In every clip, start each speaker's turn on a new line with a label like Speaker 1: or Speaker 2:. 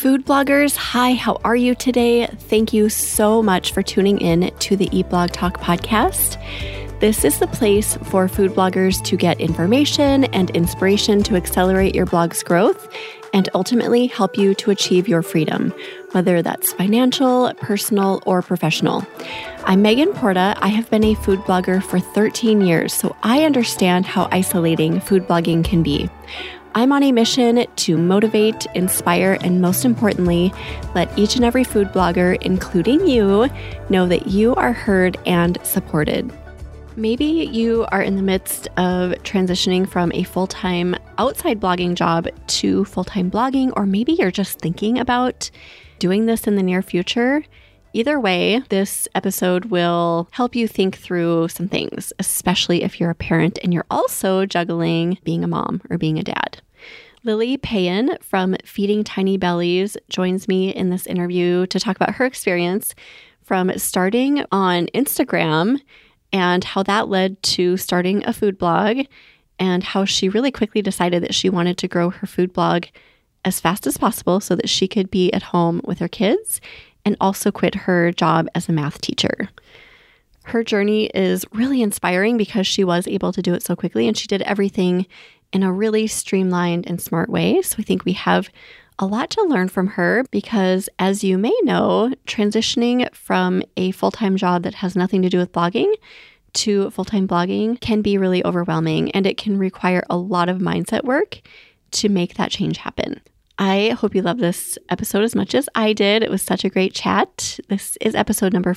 Speaker 1: Food bloggers, hi, how are you today? Thank you so much for tuning in to the Eat Blog Talk podcast. This is the place for food bloggers to get information and inspiration to accelerate your blog's growth and ultimately help you to achieve your freedom, whether that's financial, personal, or professional. I'm Megan Porta. I have been a food blogger for 13 years, so I understand how isolating food blogging can be. I'm on a mission to motivate, inspire, and most importantly, let each and every food blogger, including you, know that you are heard and supported. Maybe you are in the midst of transitioning from a full-time outside blogging job to full-time blogging, or maybe you're just thinking about doing this in the near future. Either way, this episode will help you think through some things, especially if you're a parent and you're also juggling being a mom or being a dad. Lily Payen from Feeding Tiny Bellies joins me in this interview to talk about her experience from starting on Instagram and how that led to starting a food blog and how she really quickly decided that she wanted to grow her food blog as fast as possible so that she could be at home with her kids and also quit her job as a math teacher. Her journey is really inspiring because she was able to do it so quickly and she did everything in a really streamlined and smart way. So I think we have a lot to learn from her because, as you may know, transitioning from a full-time job that has nothing to do with blogging to full-time blogging can be really overwhelming and it can require a lot of mindset work to make that change happen. I hope you love this episode as much as I did. It was such a great chat. This is episode number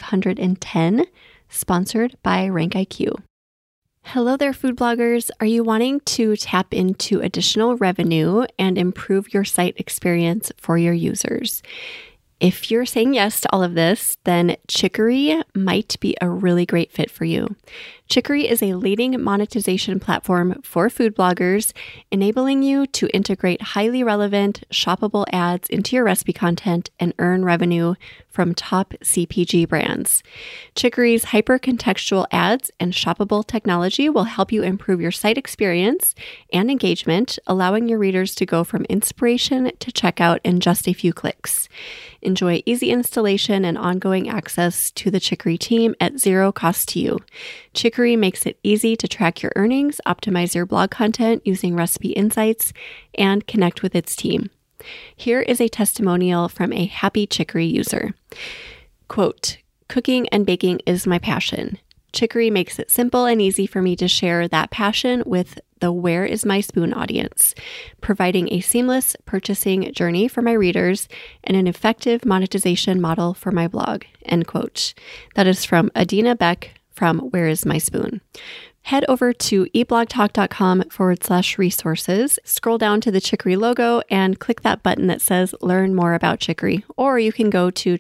Speaker 1: 510, sponsored by RankIQ. Hello there, food bloggers. Are you wanting to tap into additional revenue and improve your site experience for your users? If you're saying yes to all of this, then Chicory might be a really great fit for you. Chicory is a leading monetization platform for food bloggers, enabling you to integrate highly relevant, shoppable ads into your recipe content and earn revenue from top CPG brands. Chicory's hyper-contextual ads and shoppable technology will help you improve your site experience and engagement, allowing your readers to go from inspiration to checkout in just a few clicks. Enjoy easy installation and ongoing access to the Chicory team at zero cost to you. Chicory makes it easy to track your earnings, optimize your blog content using recipe insights, and connect with its team. Here is a testimonial from a happy Chicory user. Quote, "Cooking and baking is my passion. Chicory makes it simple and easy for me to share that passion with the Where is My Spoon audience, providing a seamless purchasing journey for my readers and an effective monetization model for my blog." End quote. That is from Adina Beck from Where is My Spoon. Head over to eatblogtalk.com/resources, scroll down to the Chicory logo and click that button that says Learn More About Chicory. Or you can go to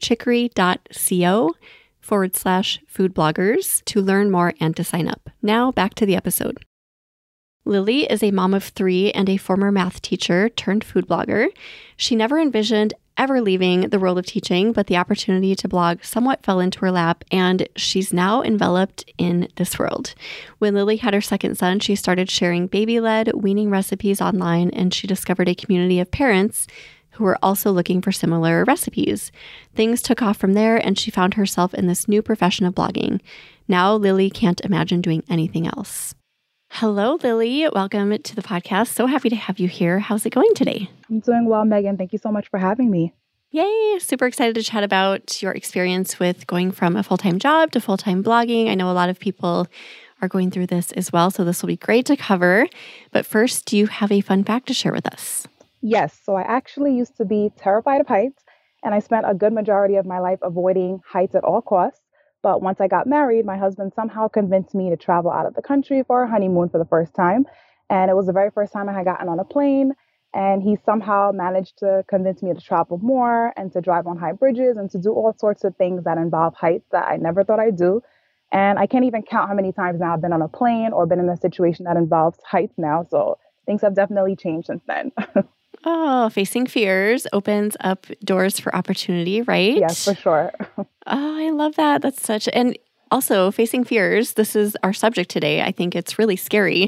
Speaker 1: chicory.co/food bloggers to learn more and to sign up. Now back to the episode. Lily is a mom of 3 and a former math teacher turned food blogger. She never envisioned ever leaving the world of teaching, but the opportunity to blog somewhat fell into her lap, and she's now enveloped in this world. When Lily had her second son, she started sharing baby-led weaning recipes online, and she discovered a community of parents who were also looking for similar recipes. Things took off from there, and she found herself in this new profession of blogging. Now, Lily can't imagine doing anything else. Hello, Lily. Welcome to the podcast. So happy to have you here. How's it going today?
Speaker 2: I'm doing well, Megan. Thank you so much for having me.
Speaker 1: Yay. Super excited to chat about your experience with going from a full-time job to full-time blogging. I know a lot of people are going through this as well, so this will be great to cover. But first, do you have a fun fact to share with us?
Speaker 2: Yes. So I actually used to be terrified of heights, and I spent a good majority of my life avoiding heights at all costs. But once I got married, my husband somehow convinced me to travel out of the country for our honeymoon for the first time. And it was the very first time I had gotten on a plane. And he somehow managed to convince me to travel more and to drive on high bridges and to do all sorts of things that involve heights that I never thought I'd do. And I can't even count how many times now I've been on a plane or been in a situation that involves heights now. So things have definitely changed since then.
Speaker 1: Oh, facing fears opens up doors for opportunity, right?
Speaker 2: Yes, for sure.
Speaker 1: Oh, I love that. That's such, and Also, facing fears, this is our subject today. I think it's really scary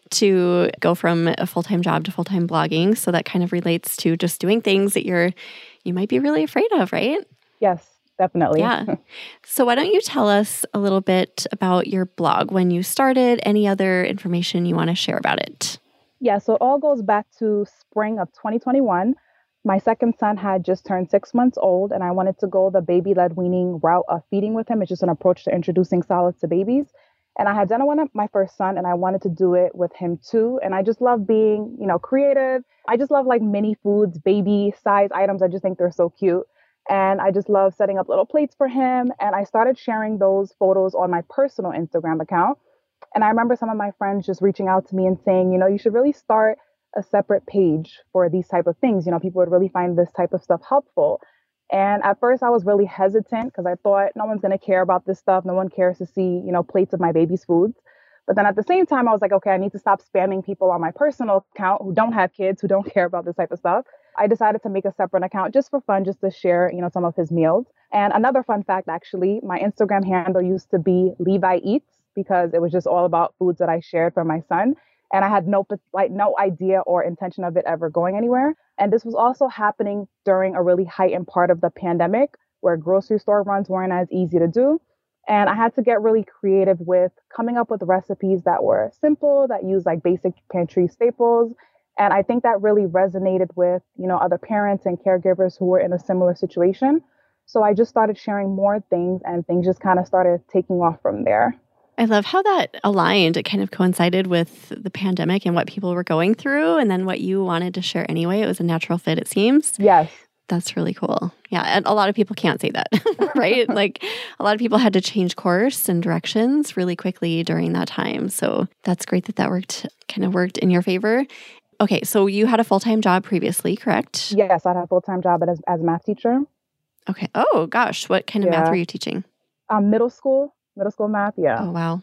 Speaker 1: to go from a full-time job to full-time blogging. So that kind of relates to just doing things that you might be really afraid of, right?
Speaker 2: Yes, definitely.
Speaker 1: Yeah. So why don't you tell us a little bit about your blog, when you started, any other information you want to share about it?
Speaker 2: Yeah, so it all goes back to spring of 2021. My second son had just turned 6 months old, and I wanted to go the baby-led weaning route of feeding with him. It's just an approach to introducing solids to babies. And I had done it with my first son, and I wanted to do it with him too. And I just love being, creative. I just love like mini foods, baby size items. I just think they're so cute. And I just love setting up little plates for him. And I started sharing those photos on my personal Instagram account. And I remember some of my friends just reaching out to me and saying, you should really start a separate page for these type of things. People would really find this type of stuff helpful. And at first I was really hesitant because I thought no one's going to care about this stuff. No one cares to see, plates of my baby's foods. But then at the same time, I was like, okay, I need to stop spamming people on my personal account who don't have kids, who don't care about this type of stuff. I decided to make a separate account just for fun, just to share, some of his meals. And another fun fact, actually, my Instagram handle used to be Levi Eats because it was just all about foods that I shared for my son. And I had no idea or intention of it ever going anywhere. And this was also happening during a really heightened part of the pandemic where grocery store runs weren't as easy to do. And I had to get really creative with coming up with recipes that were simple, that use like basic pantry staples. And I think that really resonated with, other parents and caregivers who were in a similar situation. So I just started sharing more things and things just kind of started taking off from there.
Speaker 1: I love how that aligned. It kind of coincided with the pandemic and what people were going through, and then what you wanted to share anyway. It was a natural fit, it seems.
Speaker 2: Yes.
Speaker 1: That's really cool. Yeah. And a lot of people can't say that, right? Like a lot of people had to change course and directions really quickly during that time. So that's great that worked in your favor. Okay. So you had a full-time job previously, correct?
Speaker 2: Yes. I had a full-time job as a math teacher.
Speaker 1: Okay. Oh gosh. What kind of math were you teaching?
Speaker 2: Middle school math. Yeah.
Speaker 1: Oh, wow.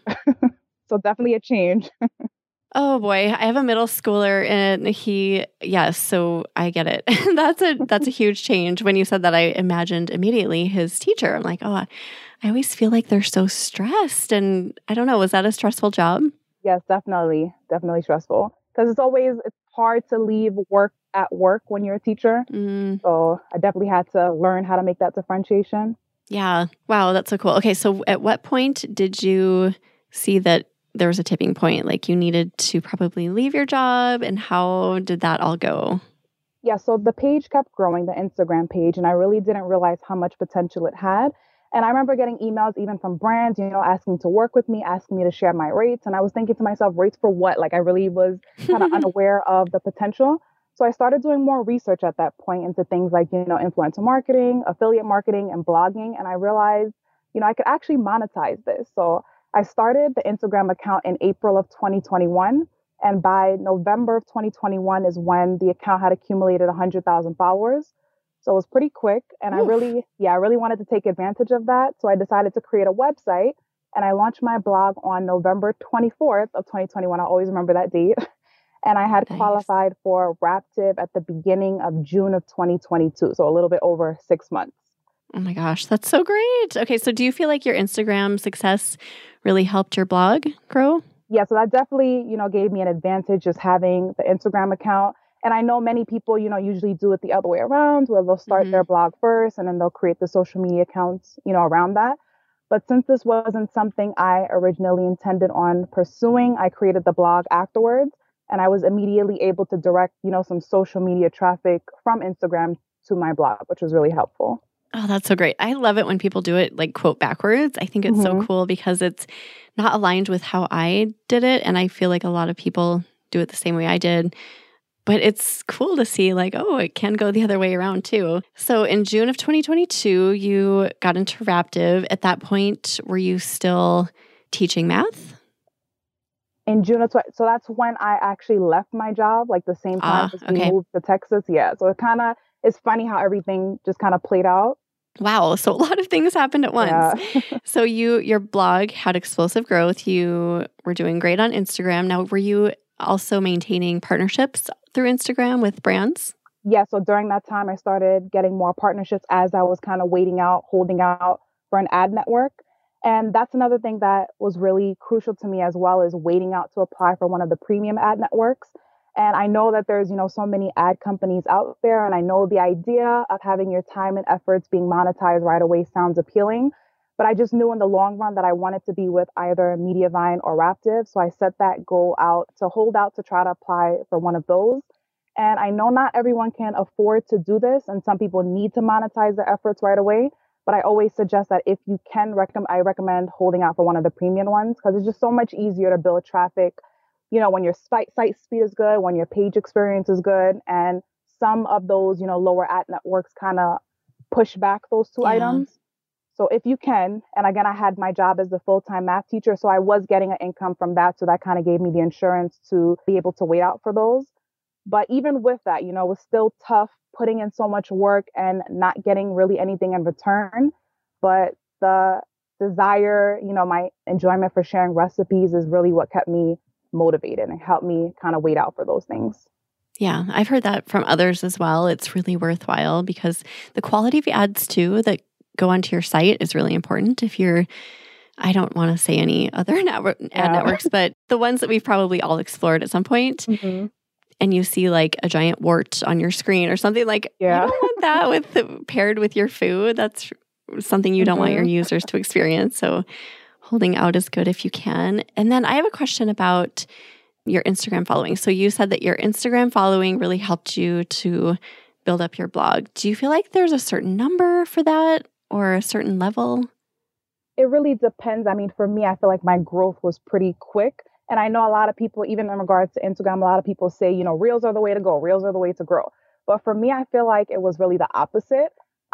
Speaker 2: So definitely a change.
Speaker 1: Oh boy, I have a middle schooler and so I get it. That's a huge change. When you said that, I imagined immediately his teacher. I'm like, oh, I always feel like they're so stressed. And I don't know, was that a stressful job?
Speaker 2: Yes, definitely. Definitely stressful. Because it's hard to leave work at work when you're a teacher. So I definitely had to learn how to make that differentiation.
Speaker 1: Yeah. Wow, that's so cool. Okay, so at what point did you see that there was a tipping point, like you needed to probably leave your job, and how did that all go?
Speaker 2: Yeah, so the page kept growing, the Instagram page, and I really didn't realize how much potential it had. And I remember getting emails even from brands, asking to work with me, asking me to share my rates. And I was thinking to myself, rates for what? Like I really was kind of unaware of the potential. So I started doing more research at that point into things like, influencer marketing, affiliate marketing, and blogging. And I realized, I could actually monetize this. So I started the Instagram account in April of 2021. And by November of 2021 is when the account had accumulated 100,000 followers. So it was pretty quick. And I really wanted to take advantage of that. So I decided to create a website and I launched my blog on November 24th of 2021. I always remember that date. And I had qualified for Raptive at the beginning of June of 2022. So a little bit over 6 months.
Speaker 1: Oh my gosh, that's so great. Okay, so do you feel like your Instagram success really helped your blog grow?
Speaker 2: Yeah, so that definitely, gave me an advantage just having the Instagram account. And I know many people, usually do it the other way around, where they'll start their blog first and then they'll create the social media accounts, around that. But since this wasn't something I originally intended on pursuing, I created the blog afterwards. And I was immediately able to direct, some social media traffic from Instagram to my blog, which was really helpful.
Speaker 1: Oh, that's so great. I love it when people do it like quote backwards. I think it's so cool because it's not aligned with how I did it. And I feel like a lot of people do it the same way I did. But it's cool to see like, oh, it can go the other way around too. So in June of 2022, you got into Raptive. At that point, were you still teaching math?
Speaker 2: In June of so that's when I actually left my job, like the same time as we moved to Texas. Yeah. So it's funny how everything just kind of played out.
Speaker 1: Wow. So a lot of things happened at once.
Speaker 2: Yeah.
Speaker 1: So your blog had explosive growth. You were doing great on Instagram. Now, were you also maintaining partnerships through Instagram with brands?
Speaker 2: Yeah. So during that time, I started getting more partnerships as I was kind of holding out for an ad network. And that's another thing that was really crucial to me as well, is waiting out to apply for one of the premium ad networks. And I know that there's, so many ad companies out there. And I know the idea of having your time and efforts being monetized right away sounds appealing. But I just knew in the long run that I wanted to be with either Mediavine or Raptive. So I set that goal out to hold out to try to apply for one of those. And I know not everyone can afford to do this, and some people need to monetize their efforts right away. But I always suggest that if you can I recommend holding out for one of the premium ones, because it's just so much easier to build traffic, when your site speed is good, when your page experience is good. And some of those, lower ad networks kind of push back those two
Speaker 1: Yeah.
Speaker 2: items. So if you can, and again, I had my job as the full-time math teacher, so I was getting an income from that. So that kind of gave me the insurance to be able to wait out for those. But even with that, it was still tough putting in so much work and not getting really anything in return. But the desire, my enjoyment for sharing recipes is really what kept me motivated and helped me kind of wait out for those things.
Speaker 1: Yeah, I've heard that from others as well. It's really worthwhile because the quality of ads too that go onto your site is really important. If you're, I don't want to say any other ad networks, but the ones that we've probably all explored at some point, and you see like a giant wart on your screen or something, like, you don't want that paired with your food. That's something you don't want your users to experience. So holding out is good if you can. And then I have a question about your Instagram following. So you said that your Instagram following really helped you to build up your blog. Do you feel like there's a certain number for that or a certain level?
Speaker 2: It really depends. I mean, for me, I feel like my growth was pretty quick. And I know a lot of people, even in regards to Instagram, a lot of people say, reels are the way to go. Reels are the way to grow. But for me, I feel like it was really the opposite.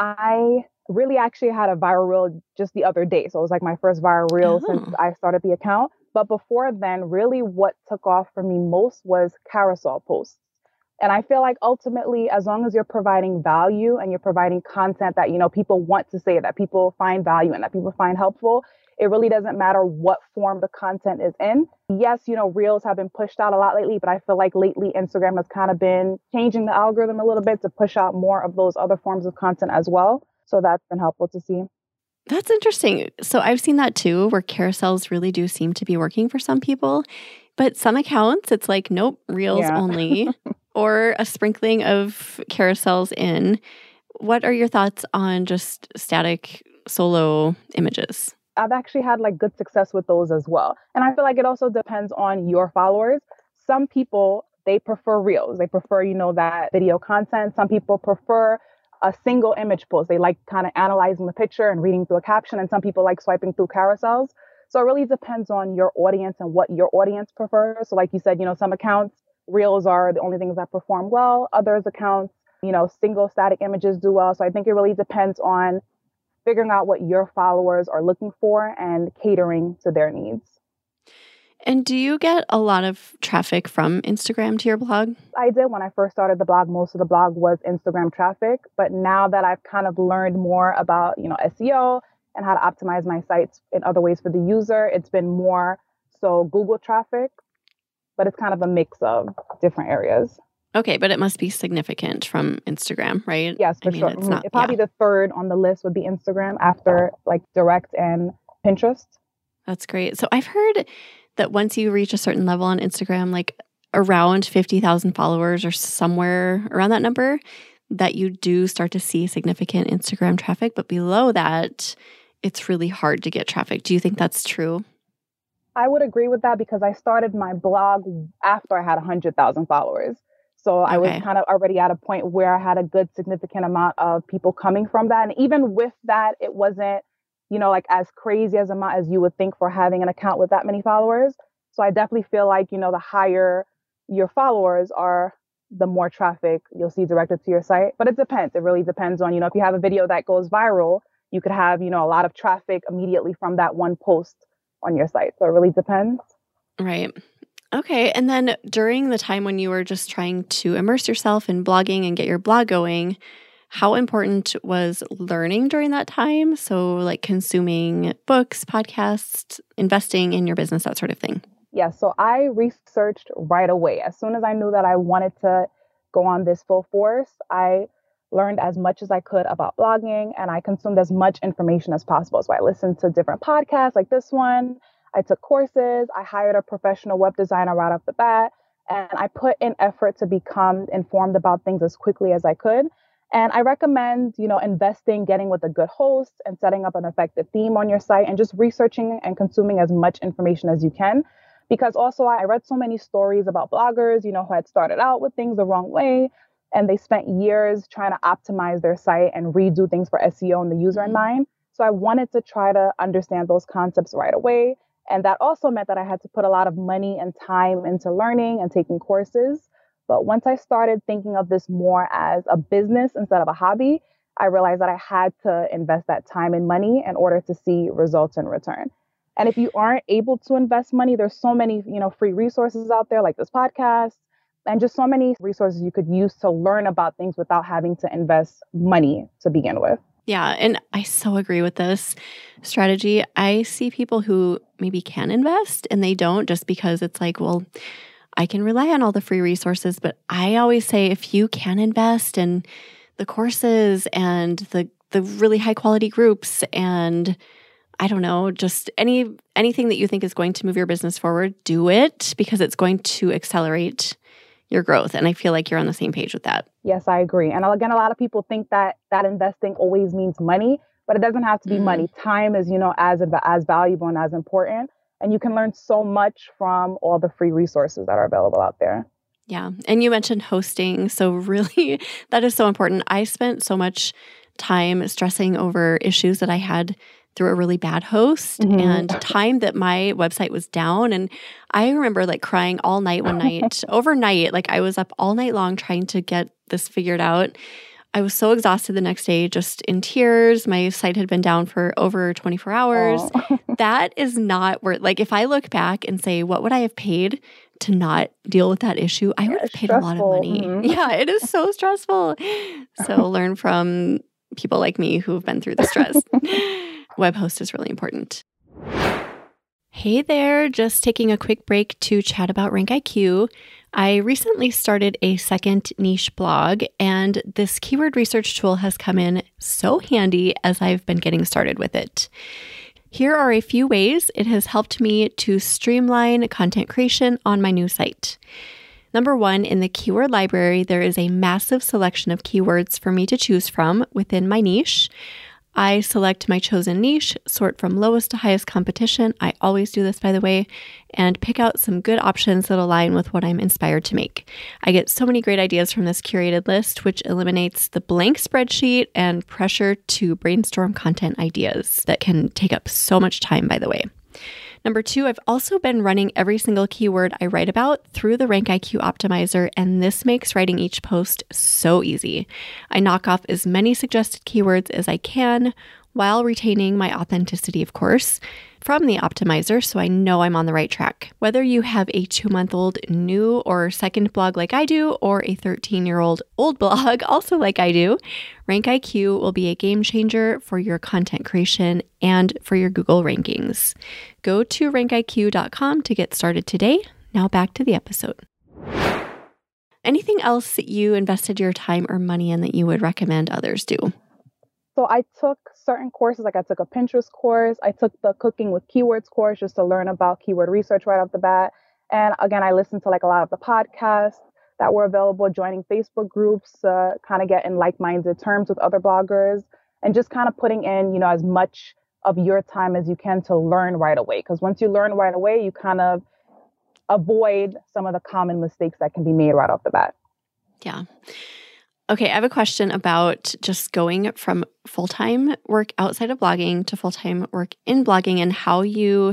Speaker 2: I really actually had a viral reel just the other day. So it was like my first viral reel since I started the account. But before then, really what took off for me most was carousel posts. And I feel like ultimately, as long as you're providing value and you're providing content that, people want to say, that people find value in, that people find helpful, it really doesn't matter what form the content is in. Yes, reels have been pushed out a lot lately, but I feel like lately Instagram has kind of been changing the algorithm a little bit to push out more of those other forms of content as well. So that's been helpful to see.
Speaker 1: That's interesting. So I've seen that too, where carousels really do seem to be working for some people. But some accounts, it's like, nope, reels only, or a sprinkling of carousels in. What are your thoughts on just static solo images?
Speaker 2: I've actually had like good success with those as well. And I feel like it also depends on your followers. Some people, they prefer reels. They prefer, that video content. Some people prefer a single image post. They like kind of analyzing the picture and reading through a caption. And some people like swiping through carousels. So it really depends on your audience and what your audience prefers. So like you said, some accounts, reels are the only things that perform well. Others accounts, single static images do well. So I think it really depends on figuring out what your followers are looking for and catering to their needs.
Speaker 1: And do you get a lot of traffic from Instagram to your blog?
Speaker 2: I did. When I first started the blog, most of the blog was Instagram traffic. But now that I've kind of learned more about, SEO and how to optimize my sites in other ways for the user, it's been more so Google traffic, but it's kind of a mix of different areas.
Speaker 1: Okay, but it must be significant from Instagram, right?
Speaker 2: Yes, for sure. It's probably the third on the list would be Instagram after like direct and Pinterest.
Speaker 1: That's great. So I've heard that once you reach a certain level on Instagram, like around 50,000 followers or somewhere around that number, that you do start to see significant Instagram traffic. But below that, it's really hard to get traffic. Do you think that's true?
Speaker 2: I would agree with that because I started my blog after I had 100,000 followers. So I was kind of already at a point where I had a good significant amount of people coming from that. And even with that, it wasn't, like as crazy as amount as you would think for having an account with that many followers. So I definitely feel like, the higher your followers are, the more traffic you'll see directed to your site. But it depends. It really depends on, if you have a video that goes viral, you could have, a lot of traffic immediately from that one post on your site. So it really depends.
Speaker 1: Right. Okay. And then during the time when you were just trying to immerse yourself in blogging and get your blog going, how important was learning during that time? So like consuming books, podcasts, investing in your business, that sort of thing.
Speaker 2: Yeah. So I researched right away. As soon as I knew that I wanted to go on this full force, I learned as much as I could about blogging, and I consumed as much information as possible. So I listened to different podcasts like this one. I took courses. I hired a professional web designer right off the bat. And I put in effort to become informed about things as quickly as I could. And I recommend, investing, getting with a good host and setting up an effective theme on your site and just researching and consuming as much information as you can. Because also I read so many stories about bloggers, who had started out with things the wrong way and they spent years trying to optimize their site and redo things for SEO and the user in mind. So I wanted to try to understand those concepts right away. And that also meant that I had to put a lot of money and time into learning and taking courses. But once I started thinking of this more as a business instead of a hobby, I realized that I had to invest that time and money in order to see results in return. And if you aren't able to invest money, there's so many, free resources out there like this podcast and just so many resources you could use to learn about things without having to invest money to begin with.
Speaker 1: Yeah, and I so agree with this strategy. I see people who maybe can invest and they don't just because it's like, well, I can rely on all the free resources. But I always say if you can invest in the courses and the really high quality groups and I don't know, just anything that you think is going to move your business forward, do it because it's going to accelerate your growth. And I feel like you're on the same page with that.
Speaker 2: Yes, I agree. And again, a lot of people think that investing always means money, but it doesn't have to be money. Time is, as valuable and as important. And you can learn so much from all the free resources that are available out there.
Speaker 1: Yeah. And you mentioned hosting. So really, that is so important. I spent so much time stressing over issues that I had through a really bad host and time that my website was down. And I remember crying all night one night, overnight, I was up all night long trying to get this figured out. I was so exhausted the next day, just in tears. My site had been down for over 24 hours. That is not worth, if I look back and say, what would I have paid to not deal with that issue? I would have paid a lot of money. Yeah, it is so stressful. So learn from people like me who have been through the stress. Web host is really important. Hey there, just taking a quick break to chat about RankIQ. I recently started a second niche blog, and this keyword research tool has come in so handy as I've been getting started with it. Here are a few ways it has helped me to streamline content creation on my new site. Number one, in the keyword library, there is a massive selection of keywords for me to choose from within my niche. I select my chosen niche, sort from lowest to highest competition. I always do this, by the way, and pick out some good options that align with what I'm inspired to make. I get so many great ideas from this curated list, which eliminates the blank spreadsheet and pressure to brainstorm content ideas that can take up so much time, by the way. Number two, I've also been running every single keyword I write about through the RankIQ optimizer, and this makes writing each post so easy. I knock off as many suggested keywords as I can while retaining my authenticity, of course, from the optimizer, so I know I'm on the right track. Whether you have a 2-month-old new or second blog like I do, or a 13-year-old old blog also like I do, RankIQ will be a game changer for your content creation and for your Google rankings. Go to rankiq.com to get started today. Now back to the episode. Anything else that you invested your time or money in that you would recommend others do?
Speaker 2: So I took certain courses, I took a Pinterest course. I took the Cooking with Keywords course just to learn about keyword research right off the bat. And again, I listened to a lot of the podcasts that were available, joining Facebook groups, kind of get in like-minded terms with other bloggers, and just kind of putting in, as much of your time as you can to learn right away. Because once you learn right away, you kind of avoid some of the common mistakes that can be made right off the bat.
Speaker 1: Yeah. Okay, I have a question about just going from full-time work outside of blogging to full-time work in blogging and how you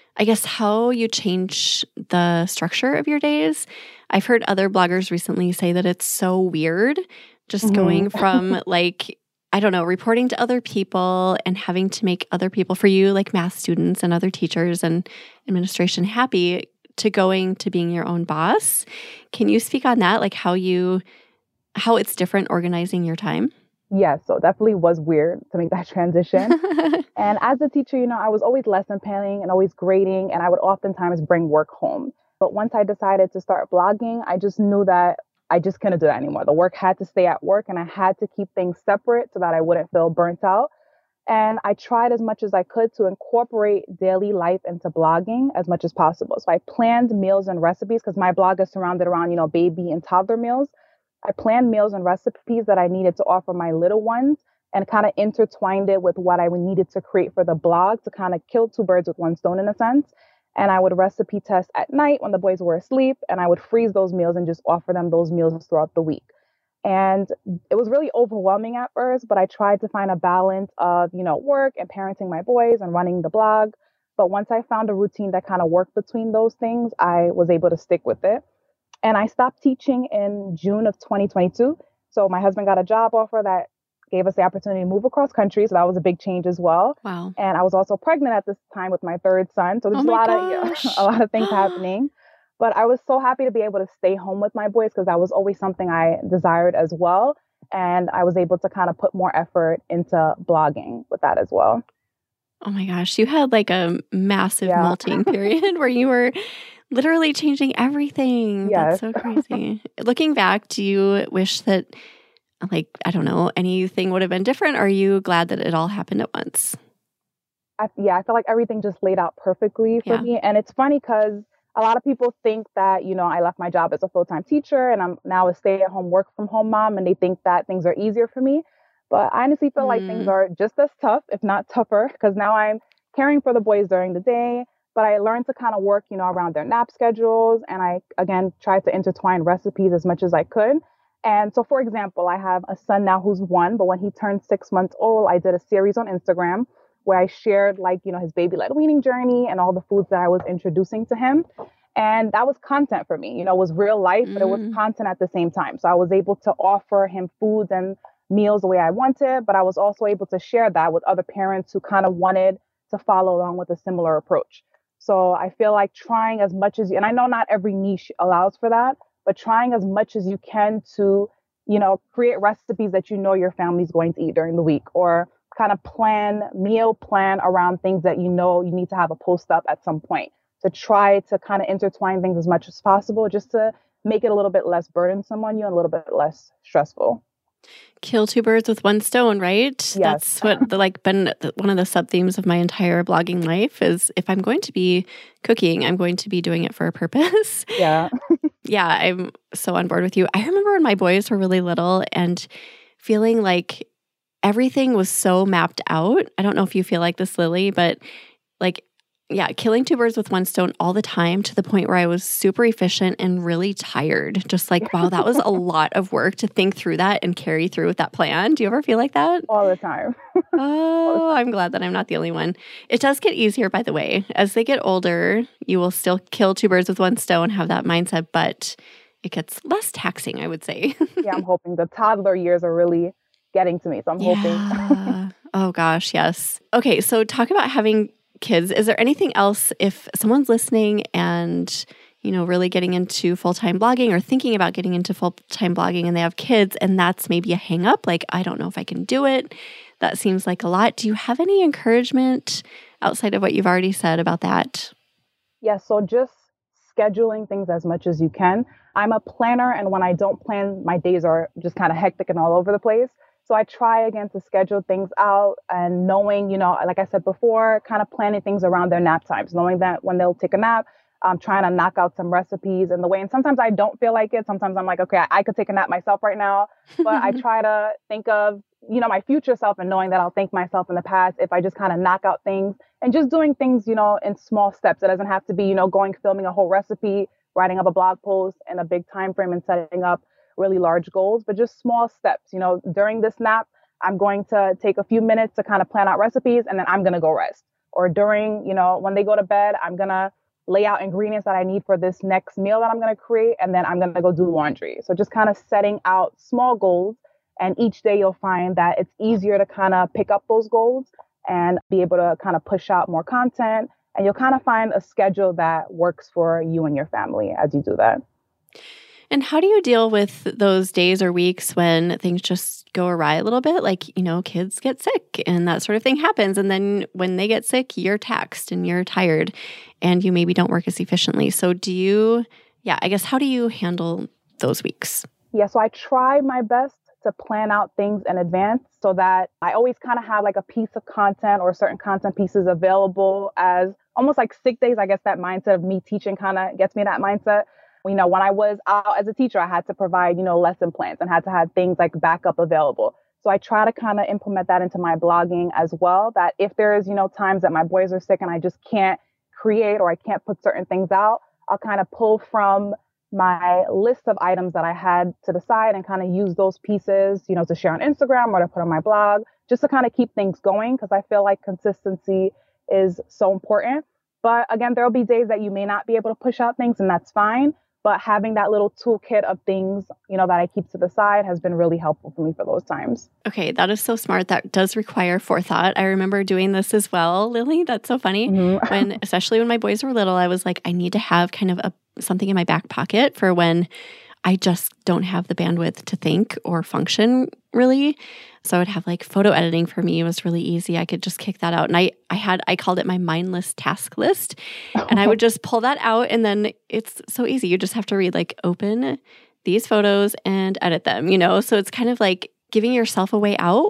Speaker 1: change the structure of your days. I've heard other bloggers recently say that it's so weird just going from reporting to other people and having to make other people for you, like math students and other teachers and administration, happy, to going to being your own boss. Can you speak on that? How it's different organizing your time?
Speaker 2: Yes, so it definitely was weird to make that transition. And as a teacher, I was always lesson planning and always grading, and I would oftentimes bring work home. But once I decided to start blogging, I just knew that I just couldn't do that anymore. The work had to stay at work and I had to keep things separate so that I wouldn't feel burnt out. And I tried as much as I could to incorporate daily life into blogging as much as possible. So I planned meals and recipes because my blog is surrounded around, baby and toddler meals. I planned meals and recipes that I needed to offer my little ones and kind of intertwined it with what I needed to create for the blog to kind of kill two birds with one stone in a sense. And I would recipe test at night when the boys were asleep, and I would freeze those meals and just offer them those meals throughout the week. And it was really overwhelming at first, but I tried to find a balance of, work and parenting my boys and running the blog. But once I found a routine that kind of worked between those things, I was able to stick with it. And I stopped teaching in June of 2022. So my husband got a job offer that gave us the opportunity to move across country. So that was a big change as well.
Speaker 1: Wow.
Speaker 2: And I was also pregnant at this time with my third son. So there's a lot of things happening. But I was so happy to be able to stay home with my boys because that was always something I desired as well. And I was able to kind of put more effort into blogging with that as well.
Speaker 1: Oh my gosh, you had like a massive molting period where you were literally changing everything.
Speaker 2: Yes.
Speaker 1: That's so crazy. Looking back, do you wish that, I don't know, anything would have been different? Or are you glad that it all happened at once?
Speaker 2: I feel like everything just laid out perfectly for me. And it's funny because a lot of people think that, I left my job as a full-time teacher and I'm now a stay-at-home work from home mom, and they think that things are easier for me. But I honestly feel like things are just as tough, if not tougher, because now I'm caring for the boys during the day, but I learned to kind of work, around their nap schedules. And I, again, tried to intertwine recipes as much as I could. And so, for example, I have a son now who's 1, but when he turned 6 months old, I did a series on Instagram where I shared his baby-led weaning journey and all the foods that I was introducing to him. And that was content for me, it was real life, but it was content at the same time. So I was able to offer him foods and meals the way I wanted, but I was also able to share that with other parents who kind of wanted to follow along with a similar approach. So I feel like trying as much as and I know not every niche allows for that, but trying as much as you can to, create recipes that your family's going to eat during the week, or kind of meal plan around things that you need to have a post up at some point, to try to kind of intertwine things as much as possible just to make it a little bit less burdensome on you and a little bit less stressful.
Speaker 1: Kill two birds with one stone, right?
Speaker 2: Yes.
Speaker 1: That's what been one of the sub-themes of my entire blogging life is if I'm going to be cooking, I'm going to be doing it for a purpose.
Speaker 2: Yeah.
Speaker 1: Yeah, I'm so on board with you. I remember when my boys were really little and feeling like everything was so mapped out. I don't know if you feel like this, Lily, but killing two birds with one stone all the time to the point where I was super efficient and really tired. Just wow, that was a lot of work to think through that and carry through with that plan. Do you ever feel like that?
Speaker 2: All the time.
Speaker 1: Oh, I'm glad that I'm not the only one. It does get easier, by the way. As they get older, you will still kill two birds with one stone, have that mindset, but it gets less taxing, I would say.
Speaker 2: Yeah, I'm hoping the toddler years are really getting to me. So I'm hoping.
Speaker 1: Oh gosh, yes. Okay, so talk about having kids. Is there anything else if someone's listening and, really getting into full-time blogging or thinking about getting into full-time blogging and they have kids and that's maybe a hang up, I don't know if I can do it. That seems like a lot. Do you have any encouragement outside of what you've already said about that?
Speaker 2: Yeah, so just scheduling things as much as you can. I'm a planner, and when I don't plan, my days are just kind of hectic and all over the place. So I try again to schedule things out and knowing, like I said before, kind of planning things around their nap times, knowing that when they'll take a nap, I'm trying to knock out some recipes in the way. And sometimes I don't feel like it. Sometimes I'm like, okay, I could take a nap myself right now. But I try to think of, my future self and knowing that I'll thank myself in the past if I just kind of knock out things and just doing things, in small steps. It doesn't have to be, filming a whole recipe, writing up a blog post in a big time frame and setting up really large goals, but just small steps. During this nap, I'm going to take a few minutes to kind of plan out recipes and then I'm going to go rest. Or during, when they go to bed, I'm going to lay out ingredients that I need for this next meal that I'm going to create. And then I'm going to go do laundry. So just kind of setting out small goals. And each day you'll find that it's easier to kind of pick up those goals and be able to kind of push out more content. And you'll kind of find a schedule that works for you and your family as you do that.
Speaker 1: And how do you deal with those days or weeks when things just go awry a little bit? Kids get sick and that sort of thing happens. And then when they get sick, you're taxed and you're tired and you maybe don't work as efficiently. So how do you handle those weeks?
Speaker 2: Yeah, so I try my best to plan out things in advance so that I always kind of have like a piece of content or certain content pieces available as almost like sick days. I guess that mindset of me teaching kind of gets me that mindset. When I was out as a teacher, I had to provide, lesson plans and had to have things like backup available. So I try to kind of implement that into my blogging as well, that if there's, times that my boys are sick and I just can't create or I can't put certain things out, I'll kind of pull from my list of items that I had to the side and kind of use those pieces, to share on Instagram or to put on my blog, just to kind of keep things going, because I feel like consistency is so important. But again, there'll be days that you may not be able to push out things, and that's fine. But having that little toolkit of things, that I keep to the side has been really helpful for me for those times.
Speaker 1: Okay, that is so smart. That does require forethought. I remember doing this as well, Lily. That's so funny. Mm-hmm. Especially when my boys were little, I was like, I need to have kind of something in my back pocket for when I just don't have the bandwidth to think or function really. So I would have like photo editing for me. It was really easy. I could just kick that out. And I called it my mindless task list. And I would just pull that out, and then it's so easy. You just have to read like open these photos and edit them, So it's kind of like giving yourself a way out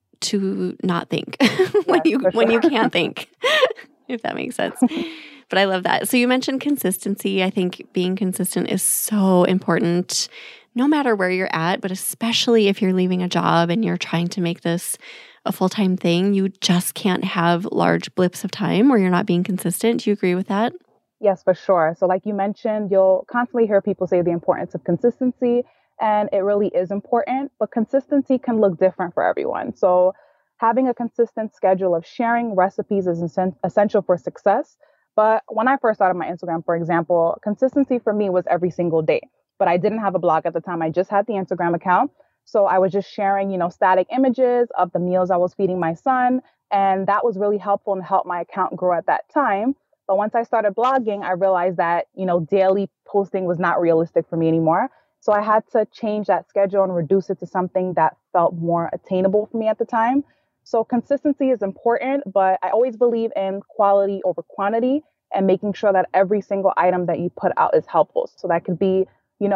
Speaker 1: to not think when you can't think, if that makes sense. But I love that. So you mentioned consistency. I think being consistent is so important no matter where you're at, but especially if you're leaving a job and you're trying to make this a full-time thing. You just can't have large blips of time where you're not being consistent. Do you agree with that?
Speaker 2: Yes, for sure. So like you mentioned, you'll constantly hear people say the importance of consistency, and it really is important, but consistency can look different for everyone. So having a consistent schedule of sharing recipes is essential for success. But when I first started my Instagram, for example, consistency for me was every single day. But I didn't have a blog at the time. I just had the Instagram account. So I was just sharing, static images of the meals I was feeding my son. And that was really helpful and helped my account grow at that time. But once I started blogging, I realized that, daily posting was not realistic for me anymore. So I had to change that schedule and reduce it to something that felt more attainable for me at the time. So consistency is important, but I always believe in quality over quantity and making sure that every single item that you put out is helpful. So that could be,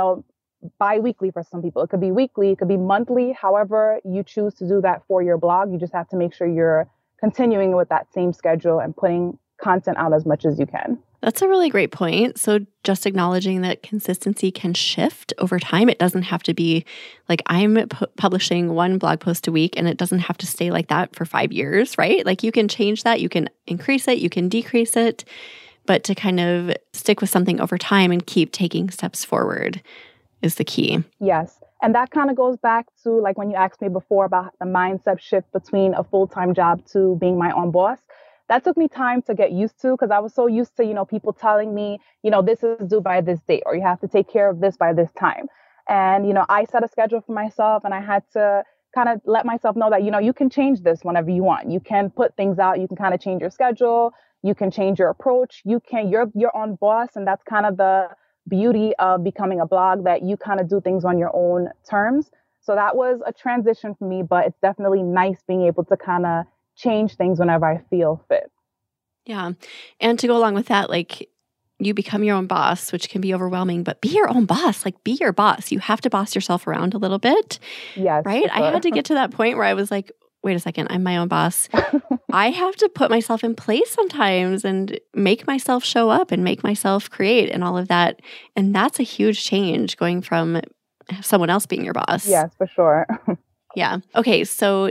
Speaker 2: bi-weekly for some people. It could be weekly, it could be monthly. However you choose to do that for your blog, you just have to make sure you're continuing with that same schedule and putting content out as much as you can.
Speaker 1: That's a really great point. So just acknowledging that consistency can shift over time. It doesn't have to be like I'm publishing one blog post a week and it doesn't have to stay like that for 5 years, right? Like you can change that, you can increase it, you can decrease it, but to kind of stick with something over time and keep taking steps forward is the key.
Speaker 2: Yes. And that kind of goes back to like when you asked me before about the mindset shift between a full-time job to being my own boss. That took me time to get used to because I was so used to, people telling me, this is due by this date or you have to take care of this by this time. And, I set a schedule for myself and I had to kind of let myself know that, you can change this whenever you want. You can put things out. You can kind of change your schedule. You can change your approach. You're your own boss. And that's kind of the beauty of becoming a blog, that you kind of do things on your own terms. So that was a transition for me, but it's definitely nice being able to kind of change things whenever I feel fit.
Speaker 1: Yeah. And to go along with that, like you become your own boss, which can be overwhelming, but be your own boss, like be your boss. You have to boss yourself around a little bit.
Speaker 2: Yes.
Speaker 1: Right. Sure. I had to get to that point where I was like, wait a second, I'm my own boss. I have to put myself in place sometimes and make myself show up and make myself create and all of that. And that's a huge change going from someone else being your boss.
Speaker 2: Yes, for sure.
Speaker 1: Yeah. Okay. So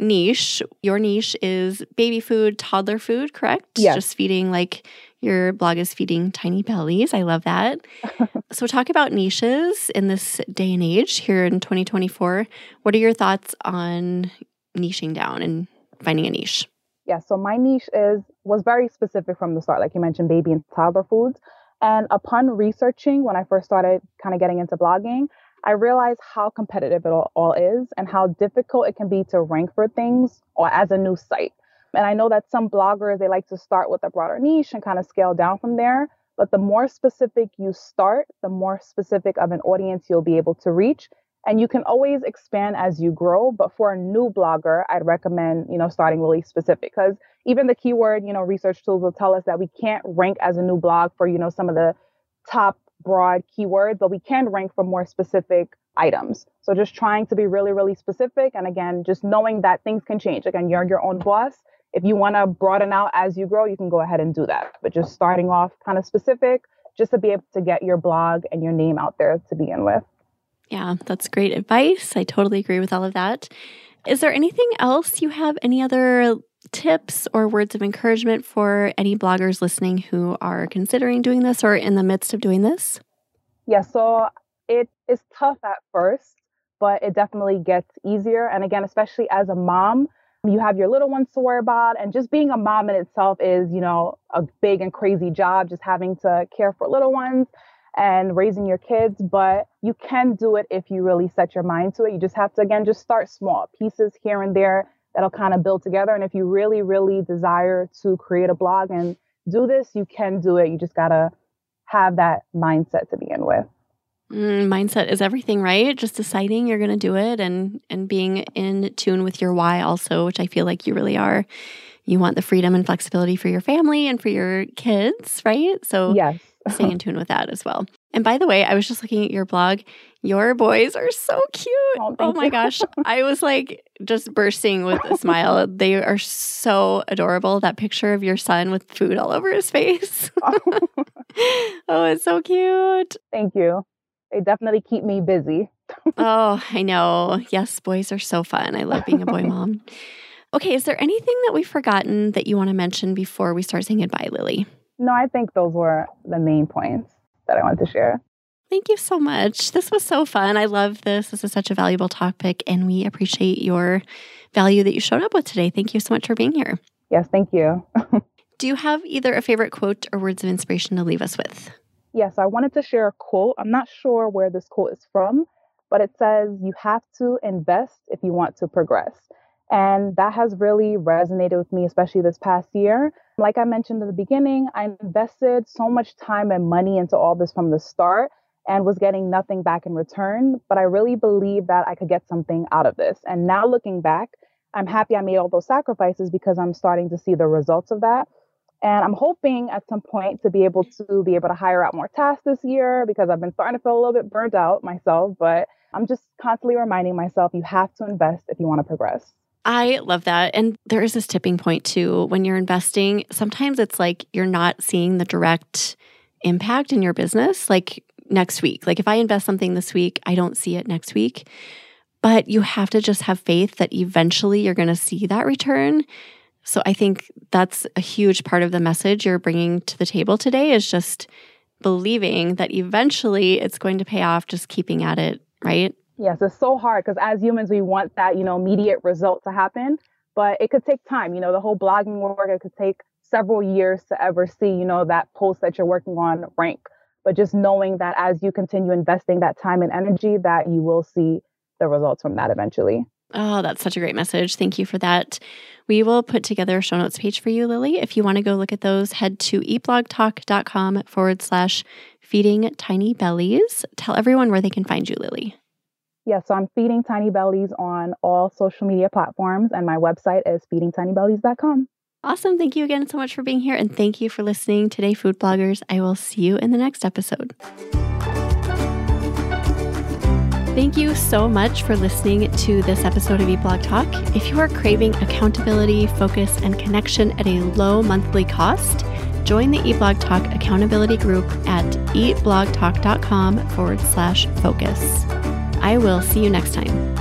Speaker 1: your niche is baby food, toddler food, correct?
Speaker 2: Yes.
Speaker 1: Just feeding, like your blog is feeding tiny bellies. I love that. So talk about niches in this day and age here in 2024. What are your thoughts on niching down and finding a niche?
Speaker 2: Yeah, so my niche was very specific from the start, like you mentioned, baby and toddler foods. And upon researching, when I first started kind of getting into blogging, I realized how competitive it all is and how difficult it can be to rank for things or as a new site. And I know that some bloggers, they like to start with a broader niche and kind of scale down from there. But the more specific you start, the more specific of an audience you'll be able to reach. And you can always expand as you grow. But for a new blogger, I'd recommend, starting really specific, because even the keyword, research tools will tell us that we can't rank as a new blog for, some of the top broad keywords, but we can rank for more specific items. So just trying to be really, really specific. And again, just knowing that things can change. Again, you're your own boss. If you want to broaden out as you grow, you can go ahead and do that. But just starting off kind of specific, just to be able to get your blog and your name out there to begin with.
Speaker 1: Yeah, that's great advice. I totally agree with all of that. Is there anything else you have? Any other tips or words of encouragement for any bloggers listening who are considering doing this or in the midst of doing this?
Speaker 2: Yeah, so it is tough at first, but it definitely gets easier. And again, especially as a mom, you have your little ones to worry about. And just being a mom in itself is, a big and crazy job, just having to care for little ones and raising your kids. But you can do it if you really set your mind to it. You just have to, again, just start small pieces here and there that'll kind of build together. And if you really, really desire to create a blog and do this, you can do it. You just got to have that mindset to begin with.
Speaker 1: Mindset is everything, right? Just deciding you're going to do it and being in tune with your why also, which I feel like you really are. You want the freedom and flexibility for your family and for your kids, right? So
Speaker 2: yes.
Speaker 1: Staying in tune with that as well. And by the way, I was just looking at your blog. Your boys are so cute. Oh my gosh. I was like just bursting with a smile. They are so adorable. That picture of your son with food all over his face. Oh, it's so cute.
Speaker 2: Thank you. They definitely keep me busy.
Speaker 1: Oh, I know. Yes, boys are so fun. I love being a boy mom. Okay, is there anything that we've forgotten that you want to mention before we start saying goodbye, Lily?
Speaker 2: No, I think those were the main points that I wanted to share.
Speaker 1: Thank you so much. This was so fun. I love this. This is such a valuable topic, and we appreciate your value that you showed up with today. Thank you so much for being here.
Speaker 2: Yes, thank you.
Speaker 1: Do you have either a favorite quote or words of inspiration to leave us with?
Speaker 2: Yes, I wanted to share a quote. I'm not sure where this quote is from, but it says, "You have to invest if you want to progress." And that has really resonated with me, especially this past year. Like I mentioned in the beginning, I invested so much time and money into all this from the start and was getting nothing back in return. But I really believe that I could get something out of this. And now looking back, I'm happy I made all those sacrifices because I'm starting to see the results of that. And I'm hoping at some point to be able to hire out more tasks this year because I've been starting to feel a little bit burnt out myself. But I'm just constantly reminding myself, you have to invest if you want to progress.
Speaker 1: I love that. And there is this tipping point too. When you're investing, sometimes it's like you're not seeing the direct impact in your business like next week. Like if I invest something this week, I don't see it next week. But you have to just have faith that eventually you're going to see that return. So I think that's a huge part of the message you're bringing to the table today is just believing that eventually it's going to pay off, just keeping at it, right?
Speaker 2: Yes, it's so hard because as humans, we want that, immediate result to happen, but it could take time. The whole blogging work, it could take several years to ever see, that post that you're working on rank. But just knowing that as you continue investing that time and energy, that you will see the results from that eventually.
Speaker 1: Oh, that's such a great message. Thank you for that. We will put together a show notes page for you, Lily. If you want to go look at those, head to eatblogtalk.com/feeding tiny bellies. Tell everyone where they can find you, Lily.
Speaker 2: Yeah, so I'm Feeding Tiny Bellies on all social media platforms, and my website is feedingtinybellies.com.
Speaker 1: Awesome. Thank you again so much for being here, and thank you for listening today, food bloggers. I will see you in the next episode. Thank you so much for listening to this episode of Eat Blog Talk. If you are craving accountability, focus, and connection at a low monthly cost, join the Eat Blog Talk accountability group at eatblogtalk.com/focus. I will see you next time.